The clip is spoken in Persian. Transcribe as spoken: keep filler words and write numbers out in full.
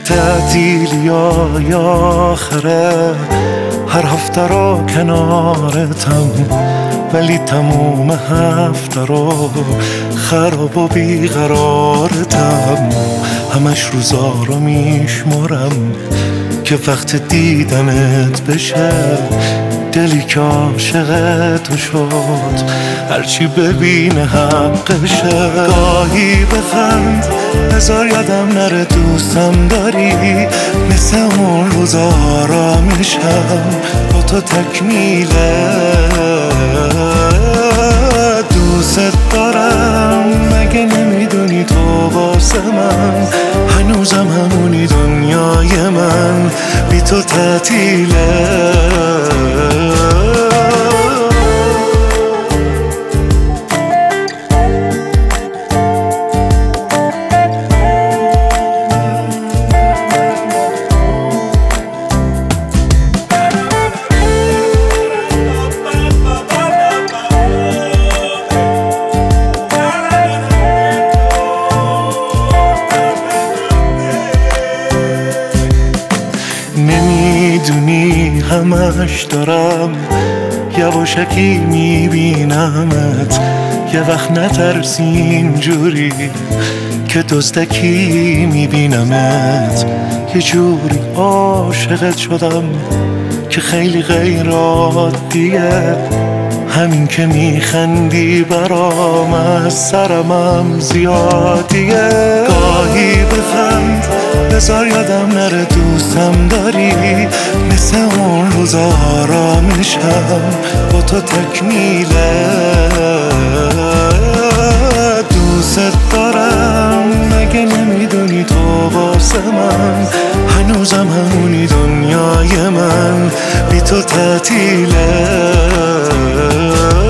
تعطیلی های آخره هر هفته رو کنارتم، ولی تموم هفته رو خراب و بیقرارتم. همش روزا رو میشمرم که وقت دیدنت بشه، دلی که عاشق تو شد هرچی ببینه حقشه. گاهی بخند بذار یادم نره دوستم داری، مثل اون روزا آرامشم با تو تکمیله. دوست دارم مگه نمیدونی تو واسه من هنوزم همونی، دنیای من بی تو تعطیله. نمیدونی همش دارم یواشکی میبینمت، یه وقت نترسی اینجوری که دزدکی میبینمت. یه جوری عاشقت شدم که خیلی غیر عادیه، همین که میخندی برام از سرمم زیادیه. گاهی بخند بذار یادم نره دوستم داری، مثل اون روزا آرامشم با تو تکمیله. دوست دارم مگه نمیدونی تو واسه من هنوزم همونی، دنیای من بی تو تعطیله.